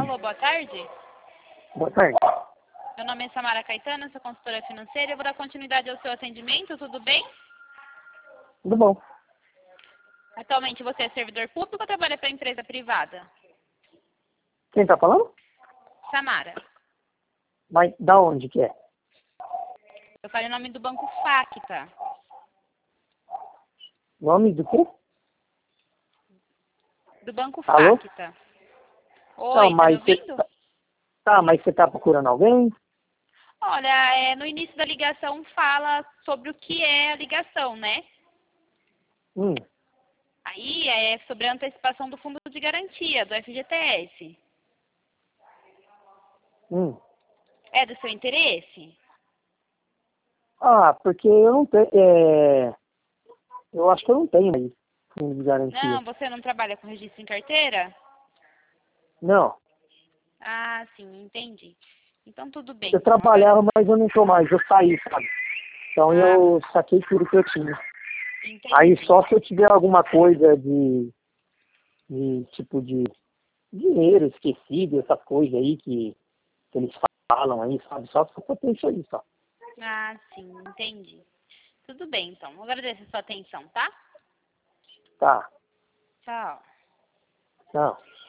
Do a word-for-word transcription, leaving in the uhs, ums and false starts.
Alô, boa tarde. Boa tarde. Meu nome é Samara Caetano, sou consultora financeira. Eu vou dar continuidade ao seu atendimento, tudo bem? Tudo bom. Atualmente você é servidor público ou trabalha para empresa privada? Quem tá falando? Samara. Mas da onde que é? Eu falei o nome do Banco Facta. Nome do quê? Do Banco Alô? Facta. Oi, Não, tá me mas você ouvindo? tá, tá, mas você tá procurando alguém? Olha, é, no início da ligação fala sobre o que é a ligação, né? Hum, Aí é sobre a antecipação do fundo de garantia, do F G T S. hum. É do seu interesse? Ah, porque eu não tenho, é, eu acho que eu não tenho aí fundo de garantia. Não, você não trabalha com registro em carteira? Não, Ah, sim, entendi. Então tudo bem. eu Então, agora... trabalhava, mas eu não tô mais, eu saí, sabe? Então Ah, eu saquei tudo que eu tinha. Aí entendi. só se eu tiver alguma coisa de, de tipo de dinheiro esquecido, essas coisas aí que, que eles falam aí, sabe? Só se eu tenho isso aí, só. Ah, sim, entendi. Tudo bem, então. Eu agradeço a sua atenção, tá? Tá, Tchau. não.